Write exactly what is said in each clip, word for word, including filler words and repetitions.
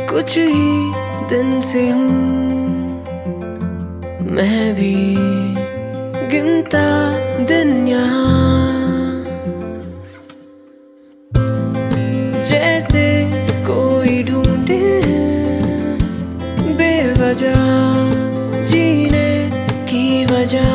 कुछ ही दिन से हूँ मैं भी गिनता दिन यहाँ, जैसे कोई ढूंढे बेवजह जीने की वजह।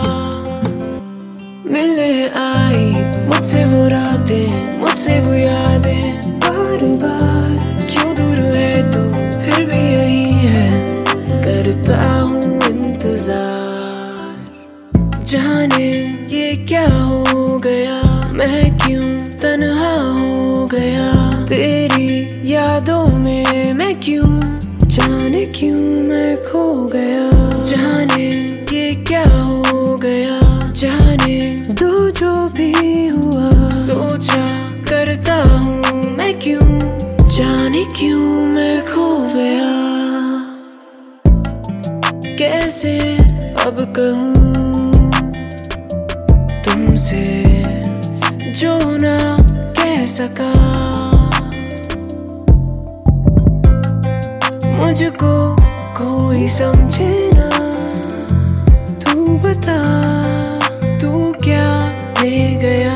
मिलने आई मुझसे वो रातें, मुझसे वो यादें, बार बार क्यों दूर है तो फिर भी यही है, करता हूँ इंतजार। जाने ये क्या हो गया, मैं क्यों तन्हा हो गया, तेरी यादों में मैं क्यों, जाने क्यों मैं खो गया। जाने ये क्या हो गया, जाने दो जो भी हुआ, सोचा करता हूँ मैं क्यों, जाने क्यों मैं खो गया। कैसे अब कहूँ तुमसे जो ना कह सका, मुझको कोई समझे ना, तू बता तू क्या ले गया।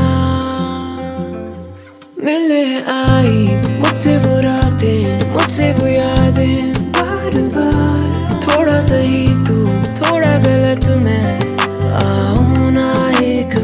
मिलने आई मुझसे वो रातें, मुझसे वो यादें, बार बार थोड़ा सही तू थोड़ा गलत मैं, आऊं ना एक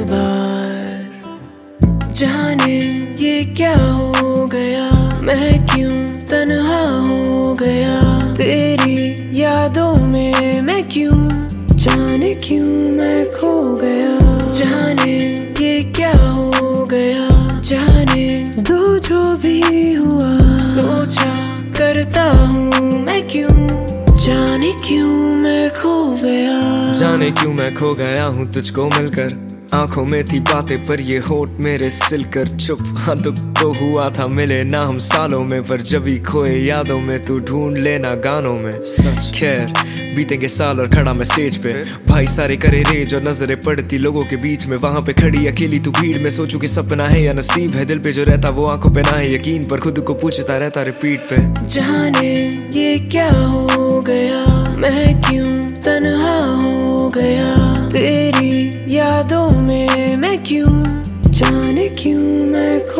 बार। जाने ये क्या हो गया, मैं क्यों तन्हा हो गया, तेरी यादों में मैं क्यों, जाने क्यों मैं खो गया। जाने ये क्या हो गया, जाने दो जो भी हुआ, सोचा करता हूँ मैं क्यों, जाने क्यों मैं खो गया। जाने क्यों मैं खो गया हूँ तुझको मिलकर, आंखों में थी बातें पर ये होठ मेरे सिलकर चुप। हाँ दुख तो हुआ था, मिले ना हम सालों में, पर जब ही खोए यादों में तू ढूंढ लेना गानों में। सच खैर बीतेंगे साल और खड़ा मैं स्टेज पे, भाई सारे करे रेज और नजरें पड़ती लोगों के बीच में, वहां पे खड़ी अकेली तू भीड़ में, सोचू कि सपना है या नसीब है, दिल पे जो रहता वो आंखों पे ना है यकीन, पर खुद को पूछता रहता रिपीट पे। जाने ये क्या हो गया, मैं क्यों तन्हा हो गया, तेरी यादों में मैं क्यों, जाने क्यों मैं